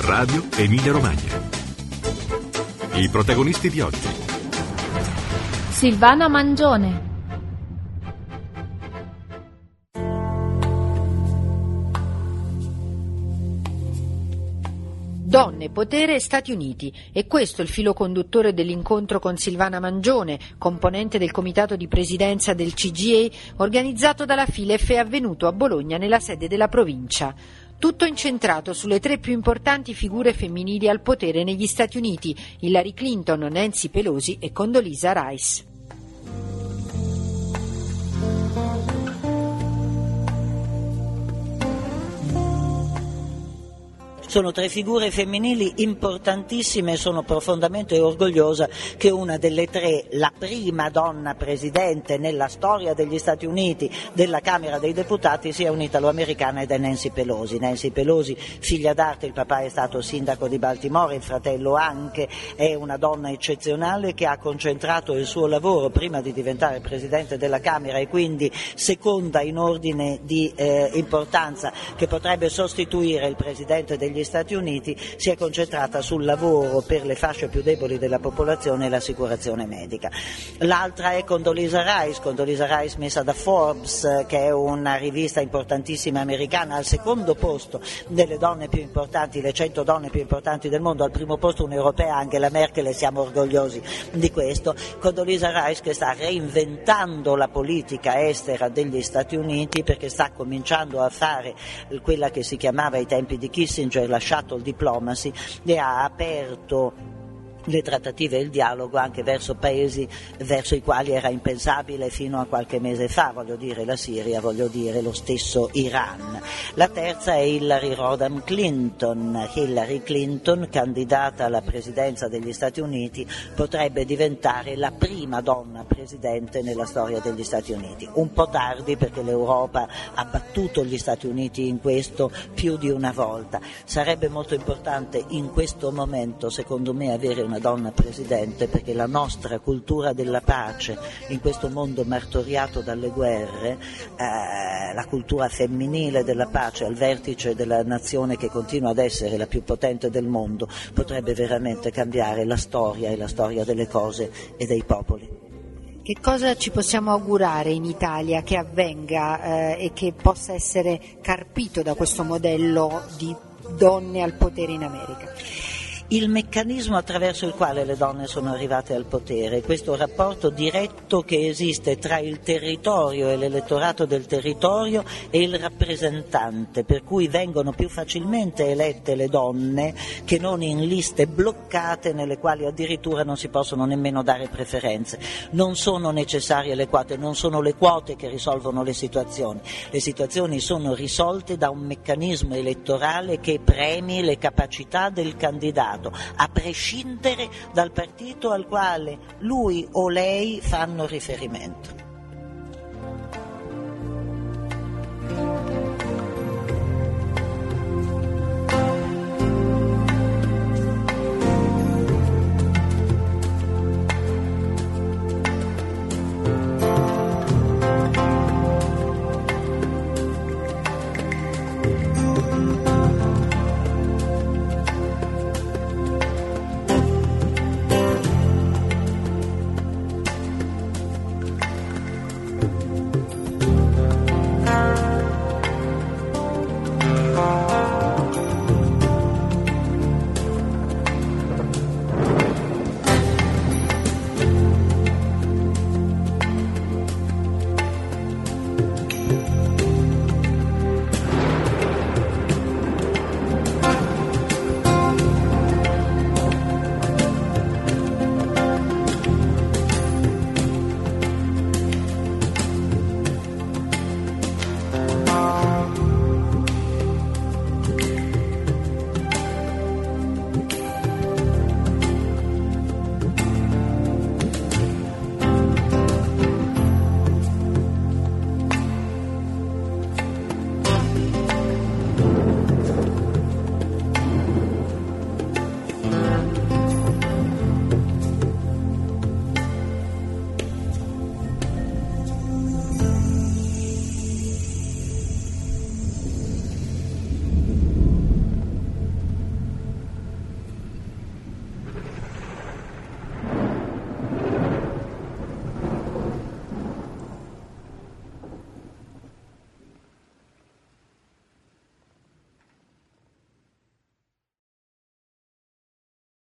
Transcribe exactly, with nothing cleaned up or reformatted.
Radio Emilia Romagna. I protagonisti di oggi: Silvana Mangione, Donne, potere e Stati Uniti. E questo è il filo conduttore dell'incontro con Silvana Mangione, componente del comitato di presidenza del C G A, organizzato dalla Filef e avvenuto a Bologna nella sede della provincia. Tutto incentrato sulle tre più importanti figure femminili al potere negli Stati Uniti: Hillary Clinton, Nancy Pelosi e Condoleezza Rice. Sono tre figure femminili importantissime e sono profondamente orgogliosa che una delle tre, la prima donna presidente nella storia degli Stati Uniti della Camera dei Deputati, sia un'italo-americana ed è Nancy Pelosi. Nancy Pelosi, figlia d'arte, il papà è stato sindaco di Baltimora, il fratello anche, è una donna eccezionale che ha concentrato il suo lavoro prima di diventare presidente della Camera e quindi seconda in ordine di eh, importanza che potrebbe sostituire il presidente degli Stati Uniti, si è concentrata sul lavoro per le fasce più deboli della popolazione e l'assicurazione medica. L'altra è Condoleezza Rice, Condoleezza Rice messa da Forbes, che è una rivista importantissima americana, al secondo posto delle donne più importanti, le cento donne più importanti del mondo, al primo posto un'europea, Angela Merkel, e siamo orgogliosi di questo. Condoleezza Rice che sta reinventando la politica estera degli Stati Uniti, perché sta cominciando a fare quella che si chiamava ai tempi di Kissinger la shuttle diplomacy, e ha aperto le trattative e il dialogo anche verso paesi verso i quali era impensabile fino a qualche mese fa, voglio dire la Siria, voglio dire lo stesso Iran. La terza è Hillary Rodham Clinton. Hillary Clinton, candidata alla presidenza degli Stati Uniti, potrebbe diventare la prima donna presidente nella storia degli Stati Uniti. Un po' tardi, perché l'Europa ha battuto gli Stati Uniti in questo più di una volta. Sarebbe molto importante in questo momento, secondo me, avere una donna presidente, perché la nostra cultura della pace in questo mondo martoriato dalle guerre, eh, la cultura femminile della pace al vertice della nazione che continua ad essere la più potente del mondo, potrebbe veramente cambiare la storia e la storia delle cose e dei popoli. Che cosa ci possiamo augurare in Italia che avvenga eh, e che possa essere carpito da questo modello di donne al potere in America? Il meccanismo attraverso il quale le donne sono arrivate al potere, questo rapporto diretto che esiste tra il territorio e l'elettorato del territorio e il rappresentante, per cui vengono più facilmente elette le donne che non in liste bloccate nelle quali addirittura non si possono nemmeno dare preferenze. Non sono necessarie le quote, non sono le quote che risolvono le situazioni. Le situazioni sono risolte da un meccanismo elettorale che premi le capacità del candidato, a prescindere dal partito al quale lui o lei fanno riferimento.